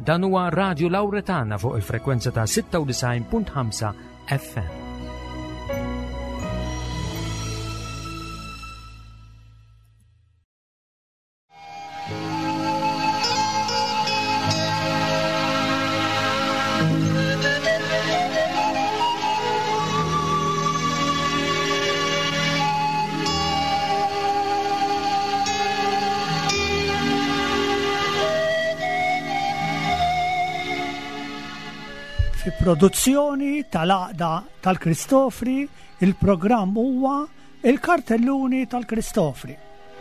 Dan huwa Radio Lawretana fuq il-frekwenza ta' 96.5 FM. Produzzjoni tal-Għaqda tal-Kristofri, il-programm huwa il-Kartelluni tal-Kristofri.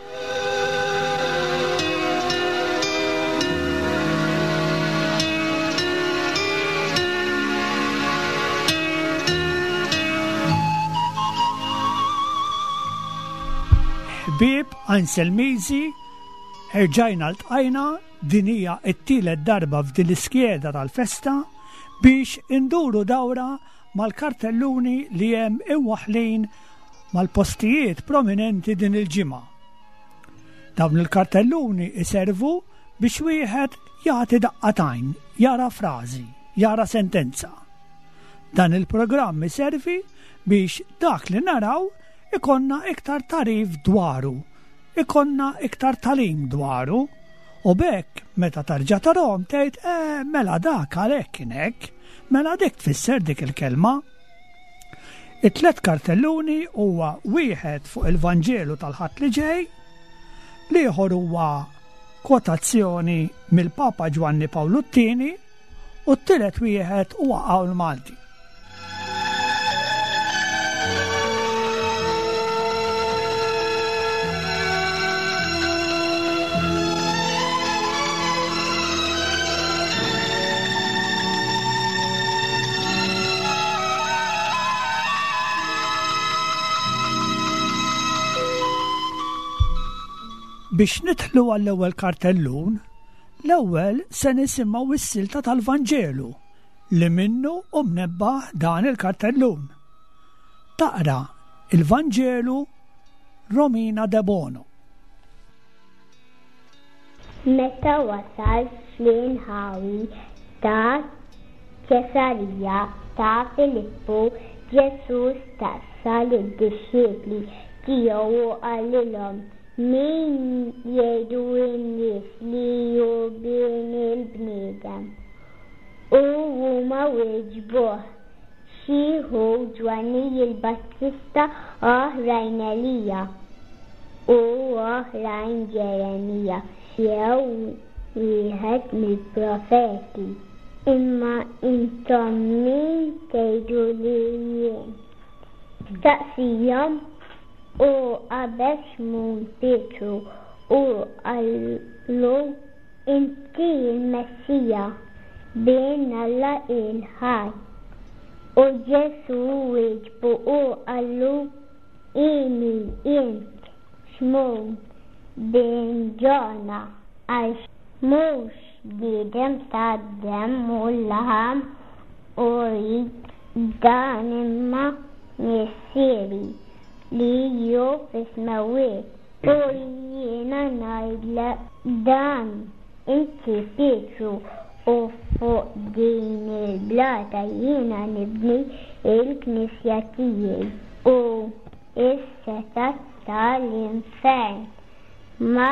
Ħbieb Anselmizi, erġajna l-tqajna dinija it-tielet darba f'din l-iskjeda tal-festa biex induru dawra mal-kartelluni li hemm imwaħlin mal-postijiet prominenti din il-ġimgħa. Dawn il-kartelluni iservu biex wieħed jagħti daqqatajn, jara frażi, jara sentenza. Dan il-programm iservi biex dak li naraw ikonna iktar tarif dwaru, ikonna iktar talim dwaru, u bekk meta tarġa' tarahom tgħid mela dak għalhekk kien hekk, mela dik tfisser dik il-kelma. It-tlet kartelluni huwa wieħed fuq il-Vanġelu tal-ħadd li ġej, l-ieħor huwa kwotazzjoni mill-Papa Ġwanni Pawlu II u t-tielet wieħed huwa Qawl Malti. Biex nidħlu għall-ewwel kartellun, l-ewwel se nisimgħu is-silta tal-Vanġelu li minnu mnebbaħ dan il-kartellun. Taqra il-Vanġelu Romina De Bono. Meta wasal fl-inħawi ta' Ċesarija ta' Filippu, Ġesus tassal id-disċipli tiegħu għalilhom: min jgħidu n-nies li hu bin il-bniedem? U huma weġbuh, xi jieħu Ġwanni il-Battista, oħrajn Elija u oħrajn Ġeremija, jew wieħed mill-profeti. Imma intom min tgħidu li jien? Staqsihom. U qabel Xmun Petru u qallu: inti l-Messija bin Alla il-ħaj. U Ġesu wieġbu u qallu: ini int Xmun bin Ġona, għax mhux bniedem ta' demm u laħam u rid, dan imma missieri li ju fismawet. U jiena ngħidlek dan, inti Petru, u fuq din il-blata jiena nibni il-Knisja tiegħi u is-setat tal-infern ma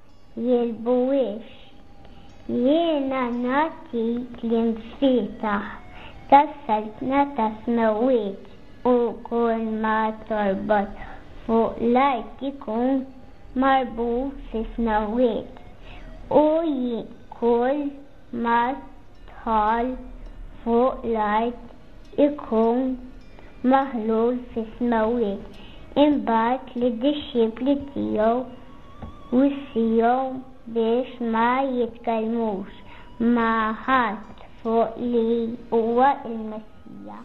jilbuwiex. Jiena nagħtik l-infitaħ tas-saltna tas-mewwiet u kull ma torbot fuq l-art ikun marbut fis-mewwiet u kull ma tħall fuq l-art ikun maħlul fis-mewwiet. Imbagħad lid-disċipli tiegħu wissihom biex ma jitkellmux ma' ħadd fuq li huwa il-Messija.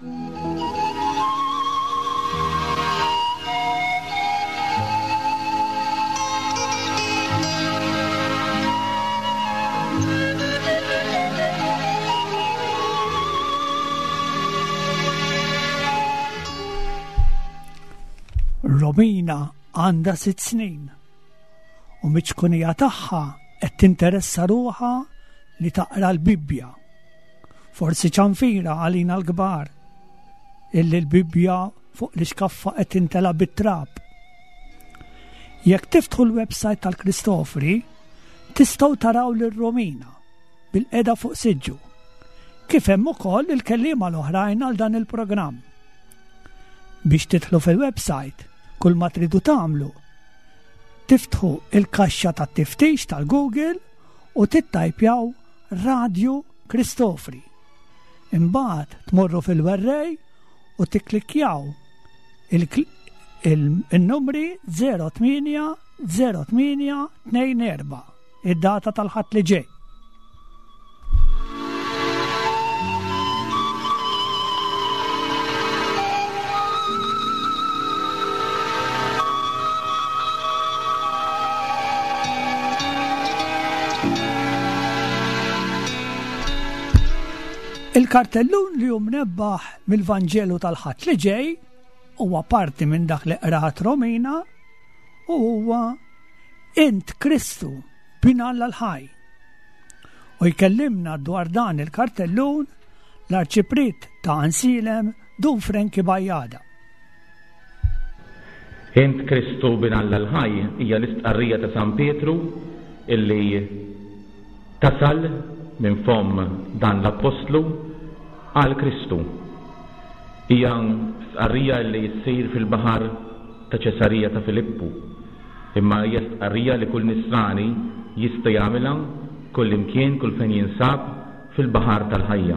Romina għandha 6 snin u miċkunija tagħha qed tinteressa ruħha li taqra l-Bibbja. Forsi ċanfira għalina l-kbar illi l-Bibbja fuq l-iskaffa qed tintela bit-trab. Jekk tiftħu l-website tal-Kristofri, tistgħu taraw lir-Romina bil-qeda fuq siġġu, kif hemm ukoll il-kelliema l-oħrajn għal dan il-programm. Biex tidħlu fil-website, kull ma tridu tagħmlu, tiftħu il-kaxxa tat-tiftix tal-Google u tittajpjaw Radio Kristofri. Imbagħad tmorru fil-werrej u tikklikjaw il-numri 08-08-24, id-data tal-ħadd li ġej. Il-kartellun li mnebbaħ mill-Vanġelu tal-ħadd li ġej huwa parti minn dak li qra'at Romina u huwa Int Kristu binalla l-ħaj. U jkellimna dwar dan il-kartellun l-Arċiprit ta' Ansilem Dun Franki Bajjada. Int Kristu binalla l-ħaj hija l-istqarrija ta' San Pietru illi tasal minn fom dan l-Apostlu għal Kristu. Hija stqarrija li jsir fil-baħar ta' Ċesarija ta' Filippu, imma hija stqarrija li kull nisrani jista' jagħmilha kull imkien kull fejn jinsab fil-baħar tal-ħajja.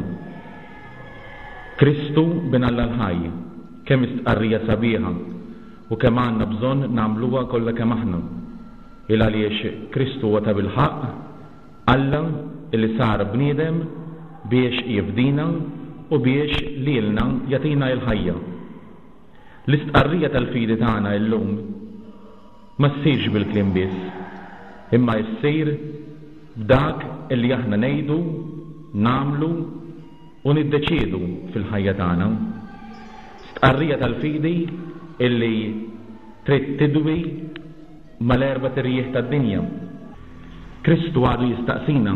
Kristu binalla l-ħajja, kemm istqarrija sabiħa u kemm għandna bżonn nagħmluha kollha kemm aħna. Il għaliex Kristu huwa ta' bil-ħaqq Alla li sar bniedem biex jifdina u biex lilna jatina l-ħajja. L-istqarrija tal-fidi tagħna llum ma ssirx bil-kliem biss, imma ssir b'dak li aħna ngħidu, nagħmlu u niddeċiedu fil-ħajja tagħna. Stqarrija tal-fidi illi trid tidwi mal-erba' tirjieħ tad-dinja. Kristu għadu jistaqsina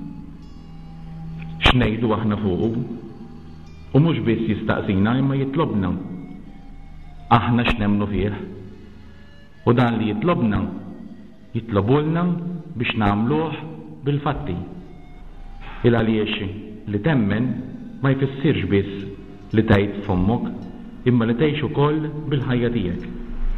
x'ngħidu aħna fuqu u mhux biss jistaqsina imma jitlobna aħna x'nemmnu fih. U dan li jitlobna jitlobulna biex nagħmluh bil-fatti. Il għaliex li temmen ma jfissirx biss li tgħid f'ommok imma li tgħix ukoll bil-ħajja tiegħek.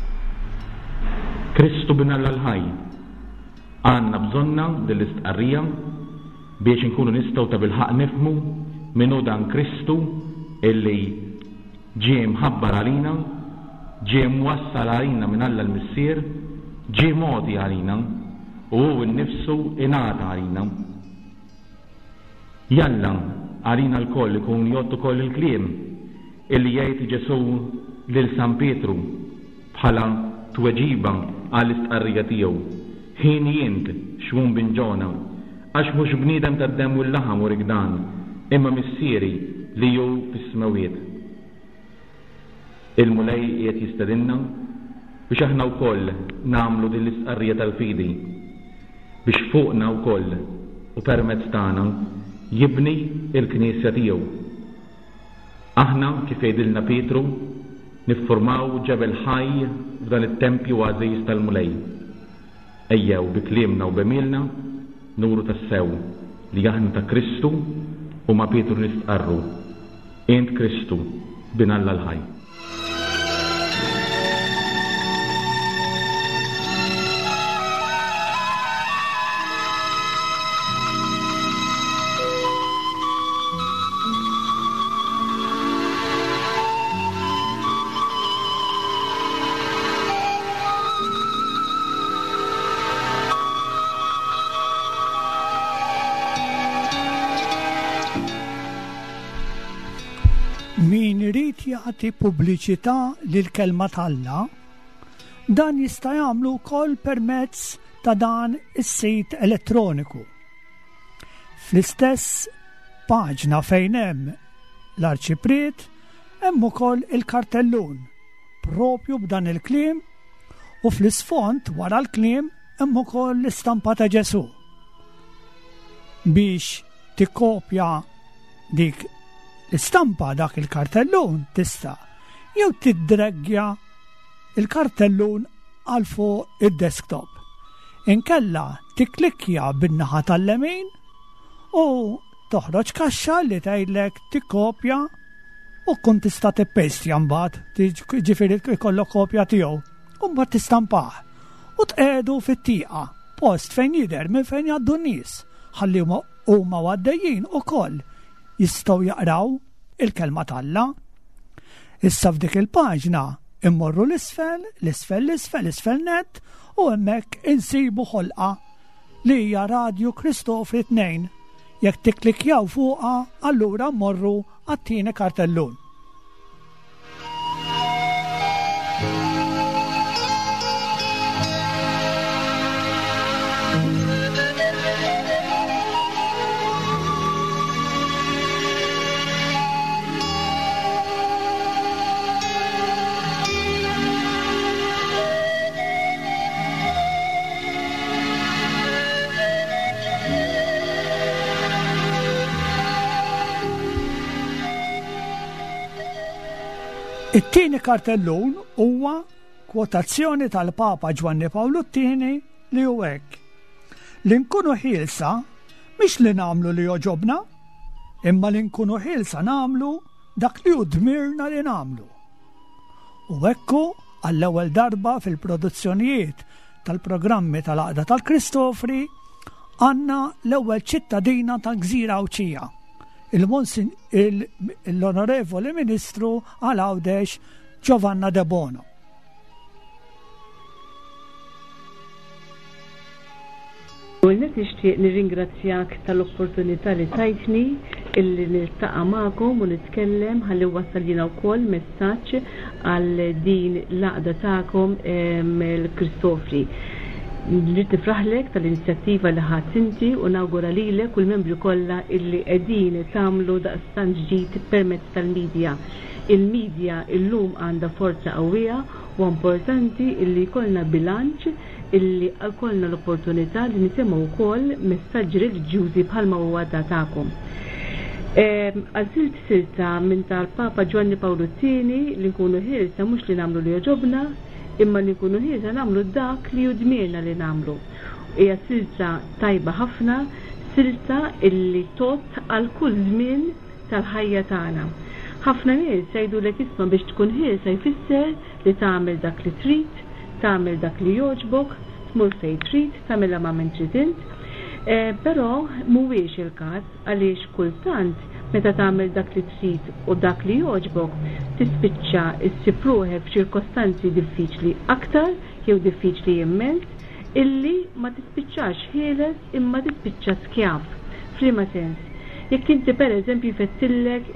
Kristu binalla l-ħajja. Għanna bżonna dell-istqarrija biex nkunu nistgħu ta' bil-ħaq nifhmu minnu dan Kristu illi ġie mħabbar għalina, ġie mwassal għalina minn Alla l-Missier, ġie modi għalina u hu nnifsu ingħata għalina. Jalla għalina l-koll ikun jgħid ukoll il-kliem illi jgħid Ġesu lil San Pietru bħala tweġiba għall-istqarrija tiegħu. Ħin jint xwun bin ġona, għax mhux bniedem tad-demm u l-laħam u rigdan, imma missieri li hu fis-smawiet. Il-mulej qiegħed jistedinna biex aħna wkoll nagħmlu din l-istqarrija tal-fidi, biex fuqna wkoll u permezz tagħna jibni l-Knisja tiegħu. Aħna kif jgħidilna Pietru niffurmaw ġebel ħaj f'dan it-tempju għażiż tal-mulej. Ejjew bi kliemna u b'emilna nuru tas-sew li aħna ta' Kristu u ma' Pietru nistqarru. Int Kristu binalla l-ħajja. Min irid jagħti pubbliċità lill-kelma tal-Alla, dan jista' jagħmlu wkoll permezz ta' dan is-sit elettroniku. Fl-istess paġna fejn hemm l-Arċiprit hemm ukoll il-kartellun propju b'dan il-kliem u fl-isfond wara l-kliem hemm ukoll l-istampa ta' Ġesu. biex tikkopja dik l-istampa dak il-kartellun tista' jew tiddreggja il-kartellun għal fuq id-desktop. Inkella tikklikkja bin-naħa tal-lemin u toħroġ kaxxa li tgħidlek tikkopja u kun tista' tippestja mbagħad, ġifieri ikollok kopja tiegħu. U mbagħad tistampah u tqedu fit-tieqa post fejn jidher minn fejn jgħaddu n-nies ħalli huma għaddejjin ukoll jistgħu jaqraw il-kelma talla. Issa f'dik il-paġna immorru l-isfel net u hemmhekk insibu ħolqa li hija Radio Kristofri 2. Jekk tikklikjaw fuqha, allura mmorru għat-tieni kartellun. It-tieni kartellun huwa kwotazzjoni tal-Papa Ġwanni Pawlu II li hu hekk: li nkunu ħielsa mhix li nagħmlu li joġobna, imma li nkunu ħielsa nagħmlu dak li hu dmirna li nagħmlu. U hekku għall-ewwel darba fil-produzzjonijiet tal-programmi tal-Għaqda tal-Kristofri għandna l-ewwel ċittadina tal-Gżira Awċija, l-Onorevoli Ministru għal-Għawdex Giovanna De Bono. Għolnet nixtieq nirringrazzjak tal-opportunità li tajtni illi niltaqa' magħkom u nitkellem ħalli wasalina wkoll messaġġ għal din l-għaqda tagħkom il-Kristofri. Nrid nifraħlek tal-inizjattiva li ħadt inti u nawgura lilek u l-membri kollha illi qegħdin tagħmlu daqstant ġdid permezz tal-midja. Il-midja illum għandha forza qawwija u importanti illi jkollna bilanċ illi għalkolna l-opportunità li nisimgħu wkoll messaġġi reliġjużi bħalma huwa tagħkom. Għażilt silta minn tal-Papa Ġwanni Pawlu II li nkunu ħielsa mhux li nagħmlu li joġobna, imma li nkunu ħielsa nagħmlu dak li judmirna li nagħmlu. Hija silta tajba ħafna, silta illi tot għal kull żmien tal-ħajja tagħna. Ħafna nies jgħidulek isma' biex tkun ħielsa jfisser li tagħmel dak li trid, tagħmel dak li jogħġbok, tmur fejn trid, tagħmilha ma' min trid int. Però mhuwiex il-każ għaliex kultant meta tagħmel dak li trid u dak li jogħġbok tispiċċa ssib ruħek f'ċirkostanzi diffiċli aktar jew diffiċli immens illi ma tispiċċax ħieles imma tispiċċa skjaf. F'liema sens? Jekk inti pereżempju jfettillek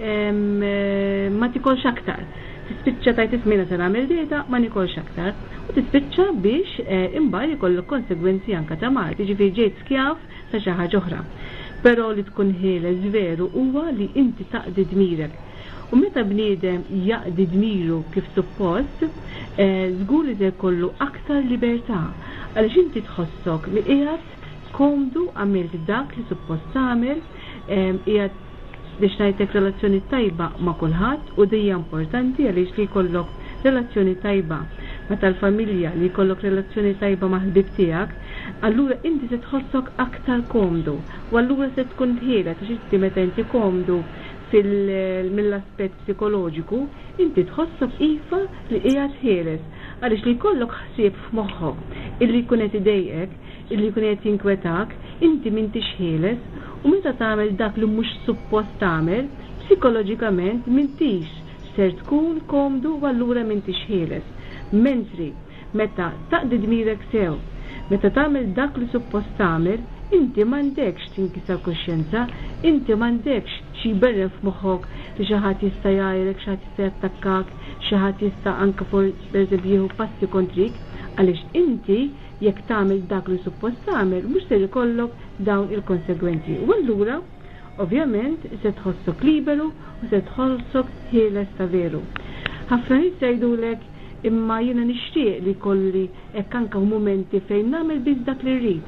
ma tikolx aktar, tispiċċa tajt ismina se nagħmel dieta ma nikolx aktar u tispiċċa biex imbagħad ikollok konsegwenzi anke ta' mart, jiġifieri ġejt skjaf ta' xi ħaġa oħra. Però li tkun ħieles veru huwa li inti taqdi dmirek. U meta bniedem jaqdi dmiru kif suppost, żgur li se jkollu aktar libertà għaliex inti tħossok li qiegħed komdu għamilt dak li suppost tagħmel, qiegħed biex ngħidlek relazzjoni tajba ma' kulħadd u dejja importanti għaliex li jkollok relazzjoni tajba ma' tal-familja, li jkollok relazzjoni tajba ma' ħbib tiegħek, allura inti se tħossok aktar komdu u allura se tkun ħieles għax inti meta inti komdu mill-aspett psikoloġiku, inti tħossok iva li qiegħed ħieles għaliex li jkollok ħsieb f'moħħok illi jkun qed idejjek, illi jkun qed jinkwetak, inti m'intix ħieles u meta tagħmel dak li mhux suppost tagħmel, psikoloġikament m'intix ser tkun komdu u allura m'intix ħieles. Mentri meta taqdi dmirek sew, meta tagħmel dak li suppost tagħmel, inti m'għandekx tinkisar kuxjenza, inti m'għandekx xi berren f'moħħok li xi ħadd jista' jgħajrek, xi ħadd jista' jattakkak, xi ħadd jista' anke pereżempju jieħu passi kontrik, għaliex inti jekk tagħmel dak li suppost tagħmel mhux se jkollok dawn il-konsegwenzi. U allura ovvjament se tħossok liberu u se tħossok ħieles ta' veru. Ħafna nies jgħidulek imma jiena nixtieq li kolli hekk anke momenti fejn nagħmel biss dak li rrid.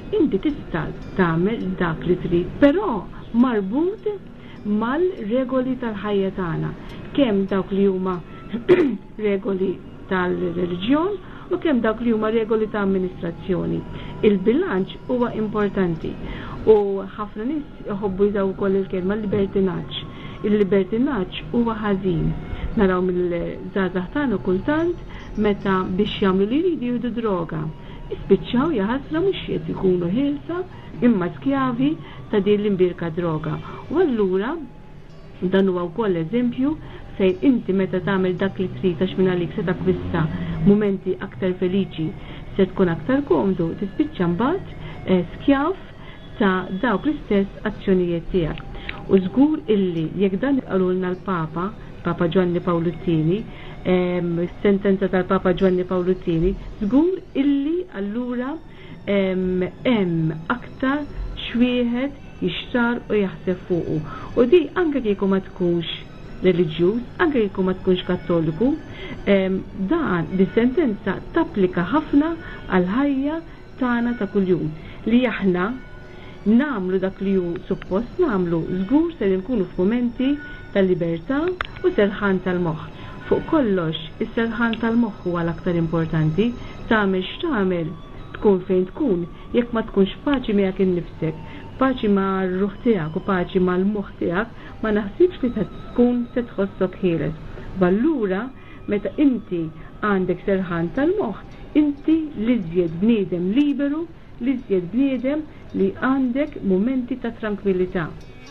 inti tista' tagħmel dak li trid, però marbut mal-regoli tal-ħajja tagħna, kemm dawk li huma regoli tal-reliġjon u kemm dawk li huma regoli ta' amministrazzjoni. Il-bilanċ huwa importanti u ħafna nies jħobbu jżaw ukoll il-kelma libertinaġġ. Il-libertinaġġ huwa ħażin. Naraw mill-żgħażagħ tagħna kultant meta biex jagħmlu li jridu jieħdu droga. Ispiċċaw jaħasra mhux qed ikunu ħielsa imma skjavi ta' din l-imbirka droga. U allura dan huwa wkoll eżempju fejn inti meta tagħmel dak li trid għax minn għalik se takkwista mumenti aktar feliċi, se tkun aktar komdu, tispiċċa mbagħad skjav ta' dawk l-istess azzjonijiet tiegħek. U żgur illi jekk dan qalulna l-Papa Giovanni Paolo II, sentenza tal-Papa Giovanni Paolo II, żgur illi allura hemm aktar xwieħed jixtar u jaħseb fuqu. U di anke kieku ma tkunx reliġjuż, anke kieku ma tkunx kattoliku, dan dis-sentenza tapplika ħafna għal ħajja tagħna ta' kuljum. Li aħna nagħmlu dak li hu suppost nagħmlu, żgur se nkunu f'mumenti tal-libertà u serħan tal-moħħ. Fuq kollox, is-serħan tal-moħħ huwa l-aktar importanti, tagħmel x'tagħmel, tkun fejn tkun, jekk ma tkunx paċi miegħek innifsek, paċi ma' r-ruħ tiegħek u paċi mal-moħħ tiegħek, ma naħsibx li tkun se tħossok ħieles. Allura meta inti għandek serħan tal-moħħ, inti l-iżjed bniedem liberu, l-iżjed bniedem li għandek momenti ta' tranquillità.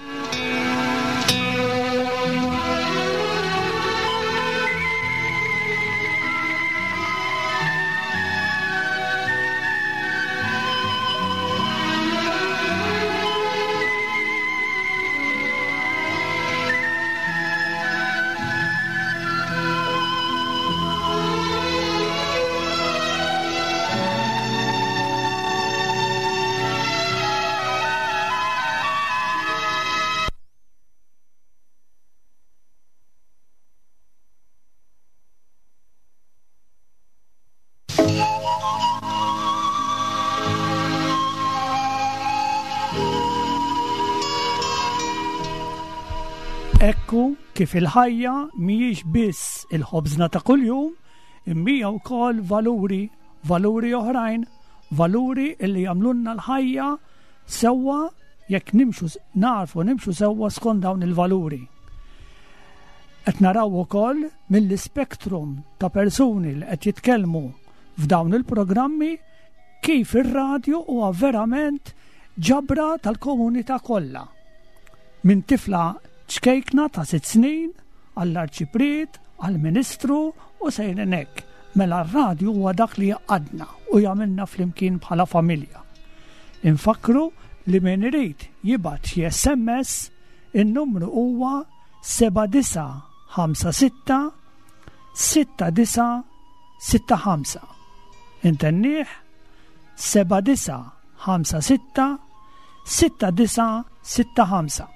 Ekku kif il-ħajja mhijiex biss il-ħobżna ta' kuljum, imma wkoll valuri oħrajn, valuri li jagħmlulna l-ħajja sewwa jekk nimxu sewwa skont dawn il-valuri. Qed naraw ukoll mill-ispektrum ta' persuni li qed jitkellmu f'dawn il-programmi kif ir-radju huwa verament ġabra tal-komunità kollha. Minn tifla ċkejkna ta' 6 snin, għall-arċipriet, għall-ministru u sejrin hekk. Mela r-radju huwa dak li jaqadna u jagħmilna flimkien bħala familja. Infakru li min irid jibgħat xi SMS, in-numru huwa 7956 6965. Intennieh 7956 6965.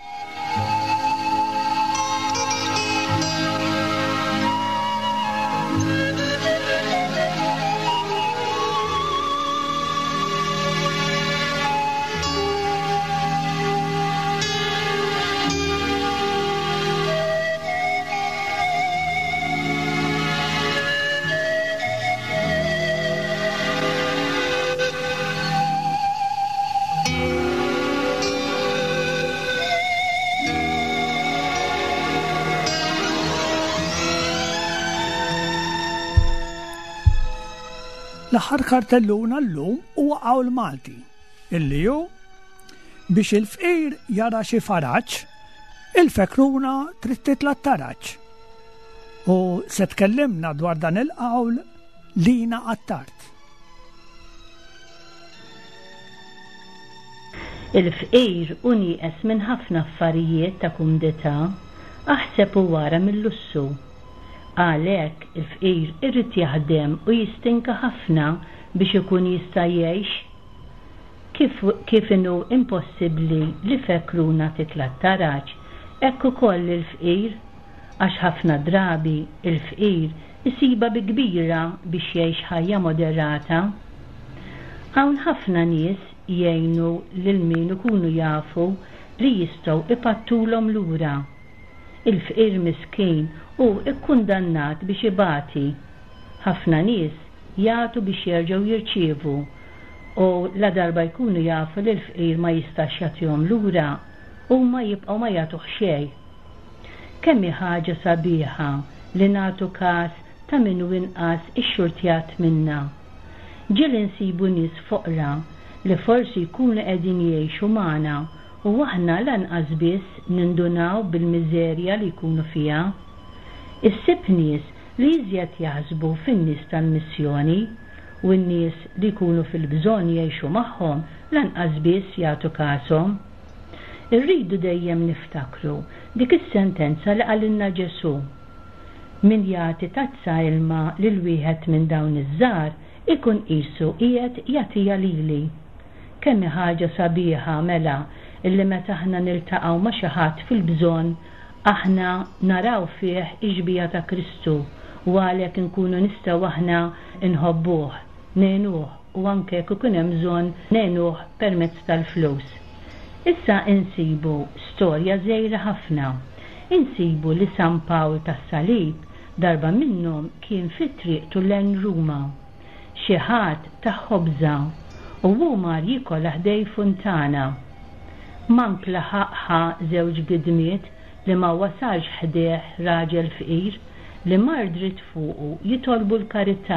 L-aħħar kartelluna llum huwa Qawl Malti, illi hu biex il-fqir jara xi faraġġ, il-fekruna trid titla' taraġġ. U se tkellimna dwar dan il-qawl Lina Attart. Il-fqir unieqes minn ħafna affarijiet ta' kumdità, aħseb u wara mill-lussu. Għalhekk il-fqir irrid jaħdem u jistinka ħafna biex ikun jista' jgħix. Kif inhu impossibbli li fekruna titla' taraġġ, hekk ukoll il-fqir, għax ħafna drabi il-fqir isiba bi kbira biex jgħix ħajja moderata. Hawn ħafna nies jgħinu lil min ikunu jafu li jistgħu ipattulhom lura. Il-fqir miskin u ikkundannat biex ibati. Ħafna nies jagħtu biex jerġgħu jirċievu u la darba jkunu jafu li l-fqir ma jistax jagħtihom lura u ma jibqgħu ma jagħtuh xejn. Kemm hi ħaġa sabiħa li nagħtu każ ta' minnu inqas ix-xurtjat minna. Ġieli nsibu nies foqra li forsi jkunu qegħdin jgħixu magħna u aħna lanqas biss nindunaw bil-miżerja li jkunu fiha. Issib nies li iżjed jaħsbu fin-nies tal-missjoni u n-nies li jkunu fil-bżonn jgħixu magħhom lanqas biss jagħtu kasom. Irridu dejjem niftakru dik is-sentenza li qalilna Ġesu. Min jagħti tazza ilma lil wieħed minn dawn iż-żgħar ikun qisu qiegħed jagħtiha lili. Kemm hi ħaġa sabiħa mela illi meta aħna niltaqgħu ma' xi ħadd fil-bżonn aħna naraw fih iġbija ta' Kristu u għalhekk inkunu nistgħu aħna inħobbuh, ngħinuh u anke jekk ikun hemm bżonn ngħinuh permezz tal-flus. Issa insibu storja żgħira ħafna. Insibu li San Pawl tas-Salib darba minnhom kien fit-triq lejn Ruma. Xi ħadd ta' ħobża u huma jikol ħdej funtana. Mank laħaqha żewġ gidmiet li ma wasalx ħdeh raġel fqir li mar dritt fuqu jitolbu l-karità.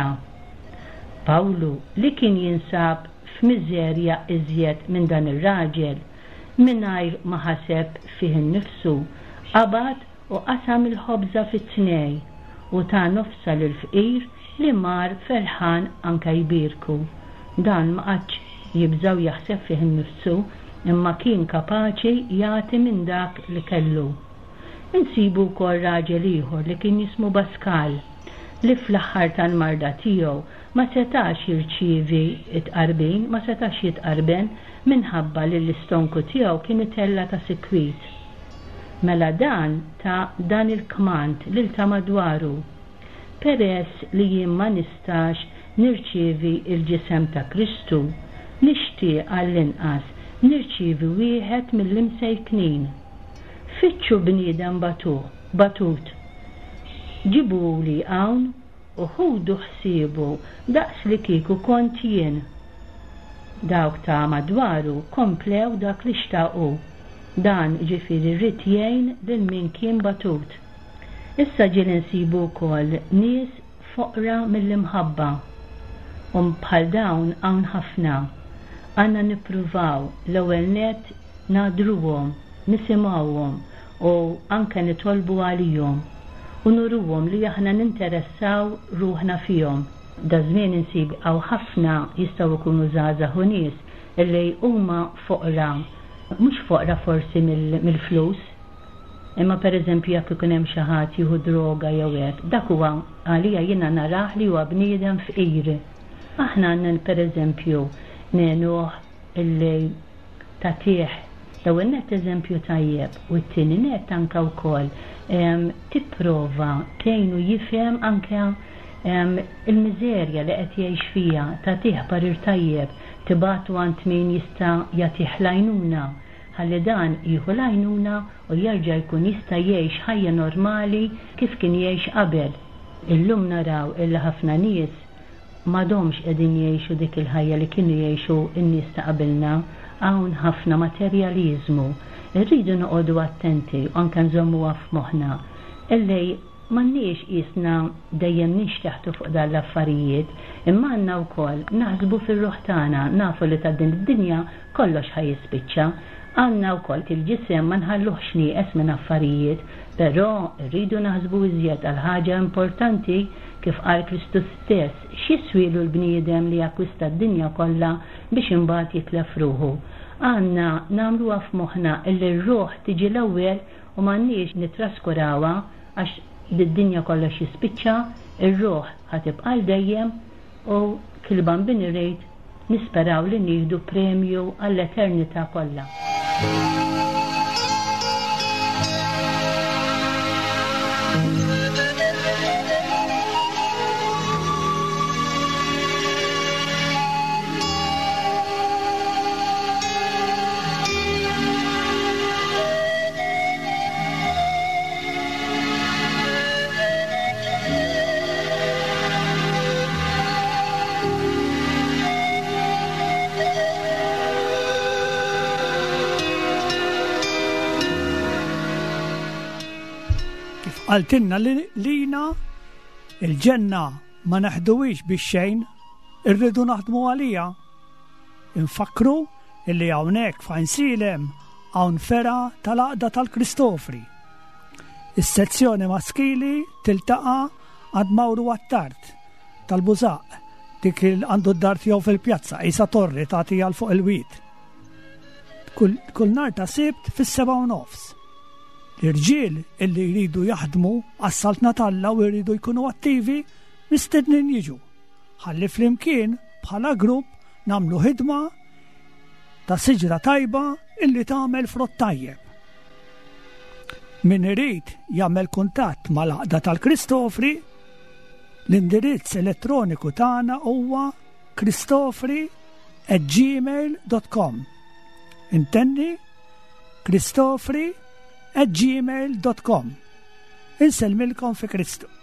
Pawlu li kien jinsab f'miżerja iżjed minn dan ir-raġel mingħajr ma ħaseb fih innifsu qabad u qasam il-ħobża fit-tnej u ta' nofsa lil-fqir li mar ferħan anke jbirku. Dan ma qatx jibżaw jaħseb fih innifsu imma kien kapaċi jagħti minn dak li kellu. Insibu wkoll raġel ieħor li kien jismu Baskal li fl-aħħar tal-marda tiegħu ma setax jirċievi it-qarbin, ma setax jitqarben minħabba li l-istonku tiegħu kien itella ta' sikwit. Mela dan ta' dan il-kmant lil ta' madwaru. Peress li jien ma nistax nirċievi il-ġisem ta' Kristu, nixtieq għall-inqas nirċievi wieħed mill-imsejknin. Fittxu bniedem batut. Ġibuli hawn u ħudu ħsiebu daqs li kieku kont jien. Dawk ta' madwaru komplew dak li xtaqu. Dan ġifieri rrid jgħin lil min kien batut. Issa ġieli nsibu wkoll nies foqra mill-imħabba. Bħal dawn hawn ħafna. Għandna nippruvaw l-ewwel nett ngħadruhom, nisimgħuhom u anke nitolbu għalihom u nuruhom li aħna ninteressaw ruħna fihom. Da żmien insib hawn ħafna jistgħu jkunu żgħażagħ u nies illi huma foqra. Mhux foqra forsi mill-flus, imma pereżempju jekk ikun hemm xi ħadd jieħu droga jew hekk, dak huwa għalija jiena narah li huwa bniedem fqir. Aħna għandna pereżempju ngħinuh illi tagħtih l-ewwel nett eżempju tajjeb u t-tieni nett anke wkoll tipprova tgħinu jifhem anke il-miżerja li qed jgħix fiha, tagħtih parir tajjeb, tibatu għand min jista' jagħtih l-għajnuna, ħalli dan jieħu l-għajnuna u jerġa' jkun jista' jgħix ħajja normali kif kien jgħix qabel. Illum naraw illi ħafna nies m'għadhomx qegħdin jgħixu dik il-ħajja li kienu jgħixu n-nies ta' qabilna, hawn ħafna materjaliżmu. Irridu noqogħdu attenti u anke nżommuha f'moħħna illi m'għandniex qisna dejjem nixtaħtu fuq dan l-affarijiet, imma għandna wkoll naħsbu fir-ruħ tagħna nafu li ta' din id-dinja kollox ħajispiċċa, għandna wkoll il-ġisem ma nħalluhx nieqes minn affarijiet, però rridu naħsbu iżjed għal ħaġa importanti kif qal Kristu stess x'jiswielu l-bniedem li jakkwista d-dinja kollha biex imbagħad jitlef ruħu. Għandna nagħmluha f'moħħna illi r-ruħ tiġi l-ewwel u m'għandniex nitraskurawha għax d-dinja kollox jispiċċa, ir-ruħ ħatibqa' dejjem u kull bambin irrid nisperaw li nieħdu premju għall-eternità kollha. għaltinna lina il-ġenna ma naħduwix biex xejn, irridu naħdmu għalija. Infakru illi hawnhekk f'Għajnsilem hawn fera tal-Għaqda tal-Kristofri. Is-sezzjoni maskili tiltaqa' għad Mawru Wattart tal-Bużaq, dik għandu d-dar tiegħu fil-pjazza Isa Torri tagħti għal fuq il-wid. Kull nar ta' Sibt fis-7:30. L-irġiel illi jridu jaħdmu għas-Salt Natalla u jridu jkunu attivi mistednin jiġu. Ħalli flimkien bħala grupp namlu ħidma ta' siġra tajba illi tagħmel frott tajjeb. Min irid jagħmel kuntatt mal-Għaqda tal-Kristofri, l-indirizz elettroniku tagħna huwa kristofri@gmail.com. Intenni kristofri@gmail.com. Inselmilkom fi Kristu.